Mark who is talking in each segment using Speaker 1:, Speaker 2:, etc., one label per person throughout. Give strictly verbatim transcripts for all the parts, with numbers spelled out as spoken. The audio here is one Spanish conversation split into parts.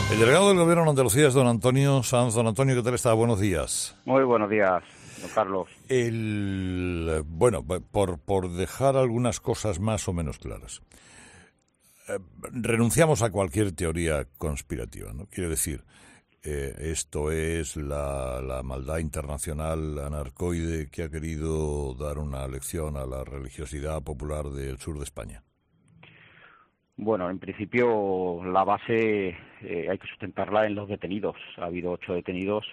Speaker 1: El delegado del Gobierno de Andalucía es don Antonio Sanz. Don Antonio, ¿qué tal está? Buenos días.
Speaker 2: Muy buenos días, don Carlos.
Speaker 1: El, bueno, por, por dejar algunas cosas más o menos claras. Eh, renunciamos a cualquier teoría conspirativa, ¿no? Quiero decir, eh, esto es la, la maldad internacional anarcoide que ha querido dar una lección a la religiosidad popular del sur de España.
Speaker 2: Bueno, en principio la base eh, hay que sustentarla en los detenidos. Ha habido ocho detenidos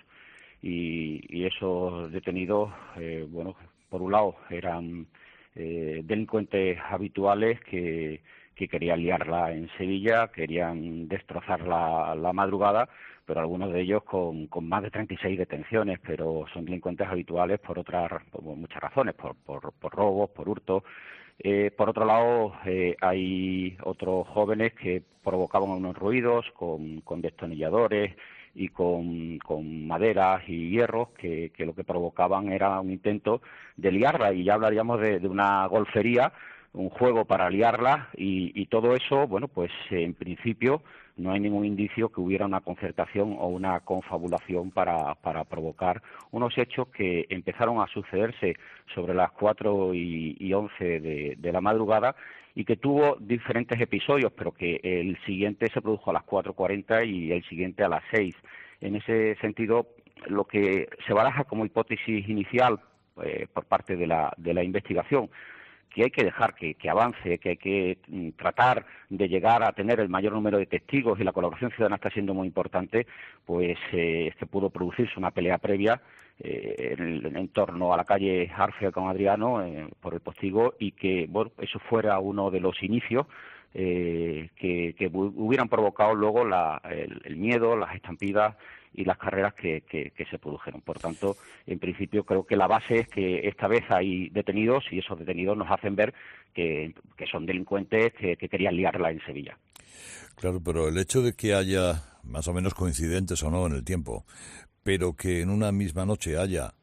Speaker 2: y, y esos detenidos, eh, bueno, por un lado eran eh, delincuentes habituales que, que querían liarla en Sevilla, querían destrozar la, la madrugada, pero algunos de ellos con, con más de treinta y seis detenciones, pero son delincuentes habituales por otras, por muchas razones, por, por, por robos, por hurtos. Eh, por otro lado, eh, hay otros jóvenes que provocaban unos ruidos con, con destornilladores y con, con maderas y hierros que, que lo que provocaban era un intento de liarla, y ya hablaríamos de, de una golfería, un juego para liarla, y, y todo eso, bueno, pues en principio no hay ningún indicio que hubiera una concertación o una confabulación para, para provocar unos hechos que empezaron a sucederse sobre las cuatro y once de, de la madrugada y que tuvo diferentes episodios, pero que el siguiente se produjo a las cuatro cuarenta y el siguiente a las seis. En ese sentido, lo que se baraja como hipótesis inicial eh, por parte de la, de la investigación, que hay que dejar que, que avance, que hay que mm, tratar de llegar a tener el mayor número de testigos, y la colaboración ciudadana está siendo muy importante, pues eh, es que pudo producirse una pelea previa eh, en, en torno a la calle Arce con Adriano eh, por el Postigo, y que bueno, eso fuera uno de los inicios eh, que, que hubieran provocado luego la, el, el miedo, las estampidas y las carreras que, que, que se produjeron. Por tanto, en principio creo que la base es que esta vez hay detenidos, y esos detenidos nos hacen ver que, que son delincuentes que, que querían liarla en Sevilla.
Speaker 1: Claro, pero el hecho de que haya, más o menos coincidentes o no en el tiempo, pero que en una misma noche haya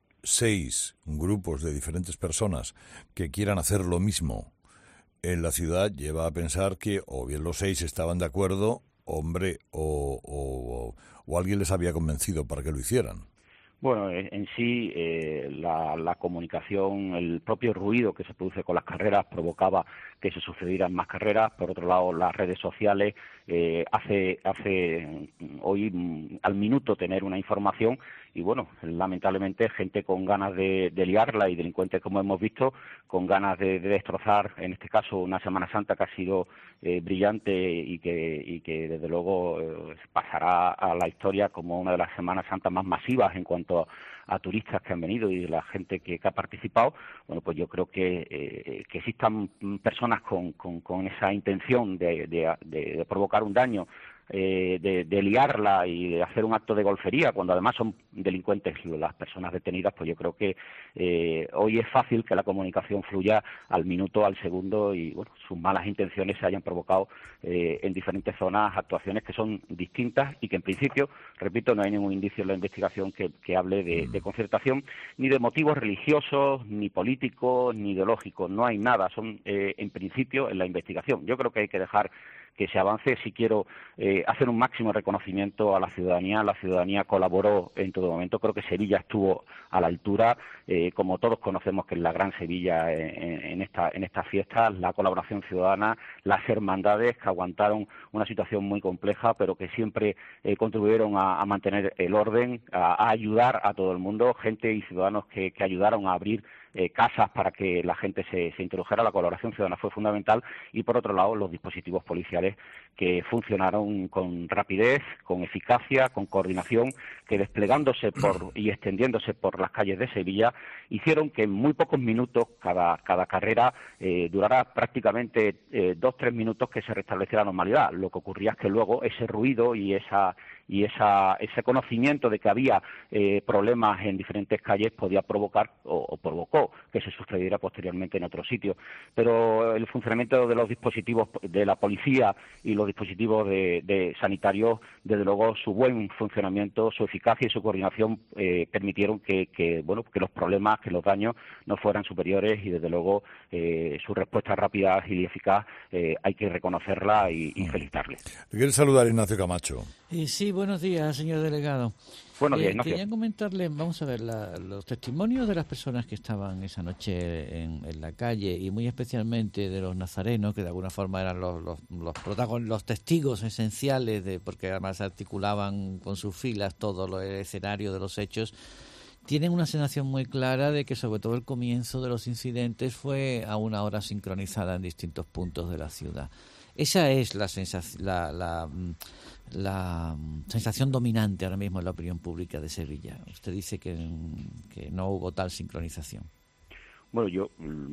Speaker 1: seis grupos de diferentes personas que quieran hacer lo mismo en la ciudad, lleva a pensar que o bien los seis estaban de acuerdo, hombre, o, o, o alguien les había convencido para que lo hicieran.
Speaker 2: Bueno, en sí eh, la, la comunicación, el propio ruido que se produce con las carreras provocaba que se sucedieran más carreras. Por otro lado, las redes sociales eh, hace hace hoy al minuto tener una información, y bueno, lamentablemente gente con ganas de, de liarla, y delincuentes, como hemos visto, con ganas de, de destrozar, en este caso, una Semana Santa que ha sido eh, brillante y que, y que desde luego eh, pasará a la historia como una de las Semanas Santas más masivas en cuanto a, a turistas que han venido y la gente que, que ha participado. Bueno, pues yo creo que, eh, que existan personas con, con, con esa intención de, de, de, de provocar un daño, eh, de, de liarla y de hacer un acto de golfería, cuando además son delincuentes las personas detenidas. Pues yo creo que eh, hoy es fácil que la comunicación fluya al minuto, al segundo, y bueno, sus malas intenciones se hayan provocado eh, en diferentes zonas actuaciones que son distintas, y que en principio, repito, no hay ningún indicio en la investigación que, que hable de, de concertación, ni de motivos religiosos, ni políticos, ni ideológicos. No hay nada, son eh, en principio en la investigación. Yo creo que hay que dejar que se avance. Si quiero eh, hacer un máximo reconocimiento a la ciudadanía. La ciudadanía colaboró en todo momento. Creo que Sevilla estuvo a la altura, eh, como todos conocemos que es la gran Sevilla en, en esta en estas fiestas. La colaboración ciudadana, las hermandades que aguantaron una situación muy compleja, pero que siempre eh, contribuyeron a, a mantener el orden, a, a ayudar a todo el mundo, gente y ciudadanos que, que ayudaron a abrir Eh, casas para que la gente se, se introdujera. La colaboración ciudadana fue fundamental, y por otro lado los dispositivos policiales que funcionaron con rapidez, con eficacia, con coordinación, que desplegándose por y extendiéndose por las calles de Sevilla hicieron que en muy pocos minutos cada, cada carrera eh, durara prácticamente eh, dos, tres minutos que se restableciera la normalidad. Lo que ocurría es que luego ese ruido y esa y esa, ese conocimiento de que había eh, problemas en diferentes calles podía provocar o, o provocó que se sucediera posteriormente en otros sitios. Pero el funcionamiento de los dispositivos de la policía y los dispositivos de, de sanitarios, desde luego su buen funcionamiento, su eficacia y su coordinación eh, permitieron que, que, bueno, que los problemas, que los daños no fueran superiores, y desde luego eh, su respuesta rápida y eficaz eh, hay que reconocerla y, y felicitarle.
Speaker 1: Le quiero saludar Ignacio Camacho.
Speaker 3: Eh, sí, buenos días, señor delegado.
Speaker 2: Buenos días,
Speaker 3: eh,
Speaker 2: Ignacio.
Speaker 3: Quería comentarle, vamos a ver, la, los testimonios de las personas que estaban esa noche en, en la calle y muy especialmente de los nazarenos, que de alguna forma eran los los, los, protagon, los testigos esenciales, de porque además articulaban con sus filas todo lo, el escenario de los hechos, tienen una sensación muy clara de que sobre todo el comienzo de los incidentes fue a una hora sincronizada en distintos puntos de la ciudad. Esa es la sensación, la, la, la sensación dominante ahora mismo en la opinión pública de Sevilla. Usted dice que, que no hubo tal sincronización.
Speaker 2: Bueno, yo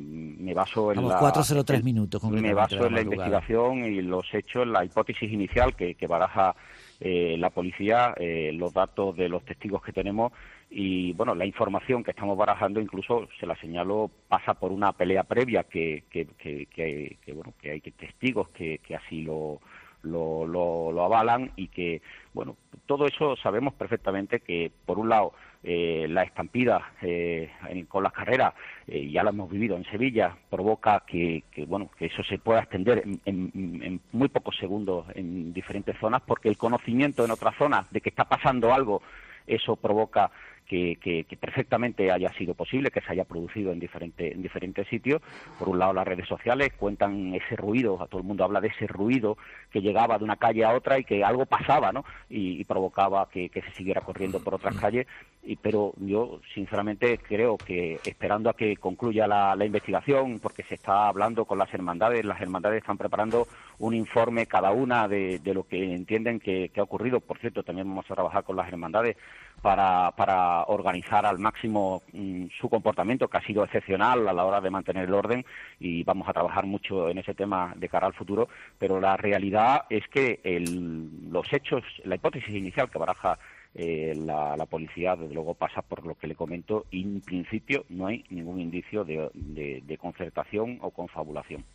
Speaker 2: me baso en
Speaker 3: Vamos,
Speaker 2: la...
Speaker 3: cuatro cero tres minutos.
Speaker 2: Me baso en la investigación y los hechos, la hipótesis inicial que, que baraja eh, la policía, eh, los datos de los testigos que tenemos y, bueno, la información que estamos barajando, incluso se la señalo, pasa por una pelea previa que, que, que, que, que bueno, que hay testigos que, que así lo... Lo, lo, lo avalan y que, bueno, todo eso sabemos perfectamente que, por un lado, eh, la estampida eh, en, con las carreras, eh, ya la hemos vivido en Sevilla, provoca que, que bueno, que eso se pueda extender en, en, en muy pocos segundos en diferentes zonas, porque el conocimiento en otras zonas de que está pasando algo, eso provoca que, que, que perfectamente haya sido posible, que se haya producido en, diferente, en diferentes sitios. Por un lado, las redes sociales cuentan ese ruido, a todo el mundo habla de ese ruido que llegaba de una calle a otra y que algo pasaba, ¿no? Y, y provocaba que, que se siguiera corriendo por otras calles. Y, pero yo, sinceramente, creo que esperando a que concluya la, la investigación, porque se está hablando con las hermandades, las hermandades están preparando un informe cada una de, de lo que entienden que, que ha ocurrido. Por cierto, también vamos a trabajar con las hermandades para, para organizar al máximo mmm, su comportamiento, que ha sido excepcional a la hora de mantener el orden, y vamos a trabajar mucho en ese tema de cara al futuro, pero la realidad es que el, los hechos, la hipótesis inicial que baraja eh, la, la policía, desde luego pasa por lo que le comento, y en principio no hay ningún indicio de, de, de concertación o confabulación.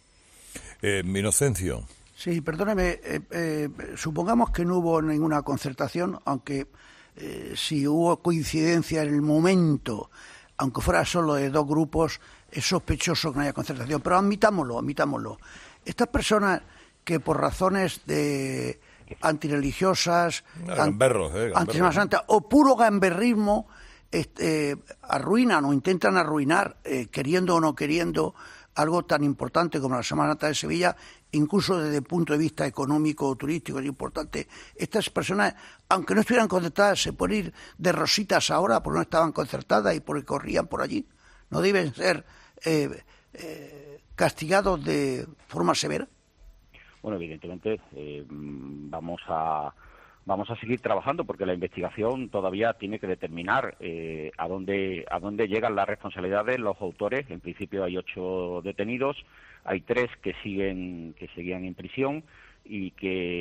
Speaker 1: Eh, Inocencio.
Speaker 4: Sí, perdóneme, eh, eh, supongamos que no hubo ninguna concertación, aunque eh, si hubo coincidencia en el momento, aunque fuera solo de dos grupos, es sospechoso que no haya concertación, pero admitámoslo, admitámoslo. Estas personas que por razones de antirreligiosas,
Speaker 1: no, gamberros, eh,
Speaker 4: anti-Semana Santa o puro gamberrismo, este, arruinan o intentan arruinar, eh, queriendo o no queriendo, algo tan importante como la Semana Santa de Sevilla, incluso desde el punto de vista económico o turístico es importante. Estas personas, aunque no estuvieran concertadas, se pueden ir de rositas ahora porque no estaban concertadas y porque corrían por allí. ¿No deben ser eh, eh, castigados de forma severa?
Speaker 2: Bueno, evidentemente eh, vamos a... Vamos a seguir trabajando porque la investigación todavía tiene que determinar eh, a dónde a dónde llegan las responsabilidades los autores. En principio hay ocho detenidos, hay tres que siguen que seguían en prisión y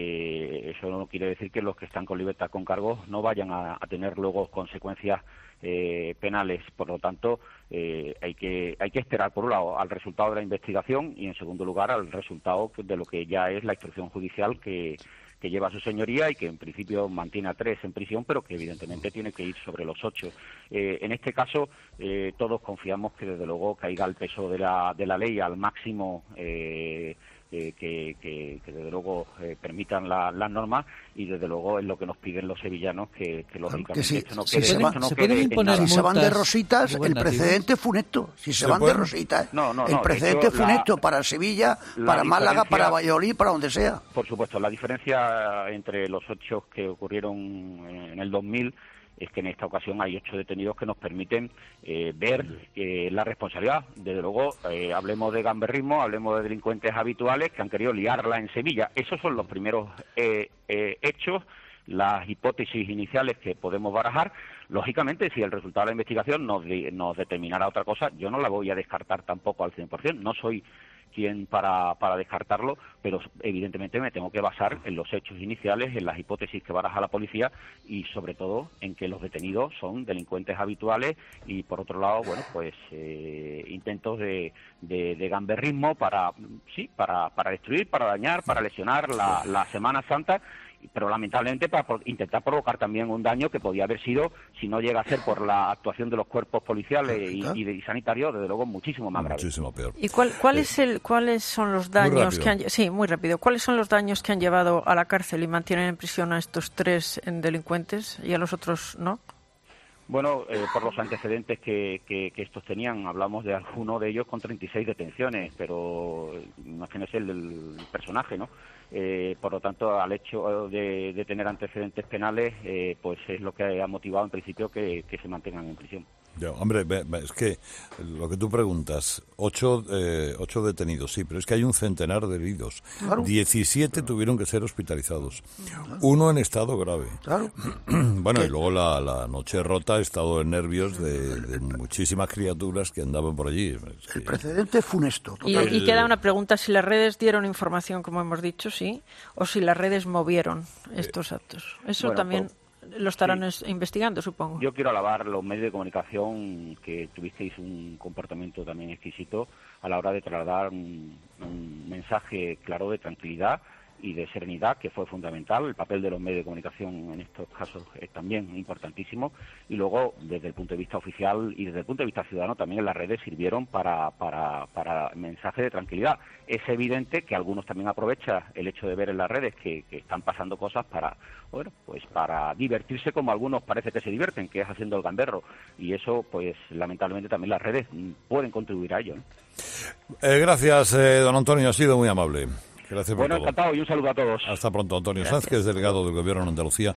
Speaker 2: que eso no quiere decir que los que están con libertad con cargos no vayan a, a tener luego consecuencias eh, penales. Por lo tanto, eh, hay que hay que esperar por un lado al resultado de la investigación y en segundo lugar al resultado de lo que ya es la instrucción judicial que que lleva su señoría y que en principio mantiene a tres en prisión, pero que evidentemente tiene que ir sobre los ocho. Eh, en este caso, eh, todos confiamos que desde luego caiga el peso de la, de la ley al máximo, eh, eh, que, que, que desde luego eh, permitan la, las normas y desde luego es lo que nos piden los sevillanos, que, que lógicamente
Speaker 4: si,
Speaker 2: esto no
Speaker 4: si
Speaker 2: quede,
Speaker 4: se, va,
Speaker 2: esto no
Speaker 4: se
Speaker 2: quede en nada.
Speaker 4: Si se van de rositas, el precedente funesto. Si se, se van puede... de rositas,
Speaker 2: no, no,
Speaker 4: el
Speaker 2: no,
Speaker 4: precedente
Speaker 2: hecho,
Speaker 4: funesto
Speaker 2: la,
Speaker 4: para Sevilla, para Málaga, para Valladolid, para donde sea.
Speaker 2: Por supuesto, la diferencia entre los hechos que ocurrieron en el dos mil es que en esta ocasión hay ocho detenidos que nos permiten eh, ver eh, la responsabilidad. Desde luego, eh, hablemos de gamberrismo, hablemos de delincuentes habituales que han querido liarla en Sevilla. Esos son los primeros eh, eh, hechos, las hipótesis iniciales que podemos barajar. Lógicamente, si el resultado de la investigación nos, de, nos determinará otra cosa, yo no la voy a descartar tampoco al cien por ciento. No soy quien para, para descartarlo, pero evidentemente me tengo que basar en los hechos iniciales, en las hipótesis que baraja la policía y sobre todo en que los detenidos son delincuentes habituales y por otro lado, bueno, pues eh, intentos de, de, de gamberrismo para, sí, para, para destruir, para dañar, para lesionar la, la Semana Santa. pero lamentablemente para por, intentar provocar también un daño que podía haber sido, si no llega a ser por la actuación de los cuerpos policiales y, y, y sanitarios, desde luego muchísimo más grave.
Speaker 1: Muchísimo peor.
Speaker 5: ¿Y cuál, cuál eh, es el, cuáles son los daños que han, sí, muy rápido, cuáles son los daños que han llevado a la cárcel y mantienen en prisión a estos tres delincuentes y a los otros no?
Speaker 2: Bueno, eh, por los antecedentes que, que, que estos tenían, hablamos de alguno de ellos con treinta y seis detenciones, pero imagínese el, el personaje, ¿no? Eh, por lo tanto, al hecho de, de tener antecedentes penales, eh, pues es lo que ha motivado en principio que, que se mantengan en prisión.
Speaker 1: Ya, hombre, es que lo que tú preguntas, ocho, eh, ocho detenidos, sí, pero es que hay un centenar de heridos. Claro. diecisiete tuvieron que ser hospitalizados. Claro. Uno en estado grave.
Speaker 4: Claro.
Speaker 1: Bueno, y luego la, la noche rota, estado de nervios de, de muchísimas criaturas que andaban por allí. Es que...
Speaker 4: El precedente funesto.
Speaker 5: Y, y queda una pregunta, si las redes dieron información, como hemos dicho, sí, o si las redes movieron estos actos. Eso bueno, también... Por... Lo estarán sí. investigando, supongo.
Speaker 2: Yo quiero alabar los medios de comunicación, que tuvisteis un comportamiento también exquisito a la hora de trasladar un, un mensaje claro de tranquilidad y de serenidad, que fue fundamental. El papel de los medios de comunicación en estos casos es también importantísimo. Y luego, desde el punto de vista oficial y desde el punto de vista ciudadano, también las redes sirvieron para, para, para mensaje de tranquilidad. Es evidente que algunos también aprovechan el hecho de ver en las redes que, que están pasando cosas para, bueno, pues para divertirse, como algunos parece que se divierten, que es haciendo el gamberro. Y eso, pues lamentablemente también las redes pueden contribuir a ello, ¿no?
Speaker 1: Eh, gracias, eh, don Antonio, ha sido muy amable. Gracias por
Speaker 2: bueno,
Speaker 1: todo.
Speaker 2: Encantado y un saludo a todos.
Speaker 1: Hasta pronto, Antonio Sanz, que es delegado del Gobierno de Andalucía.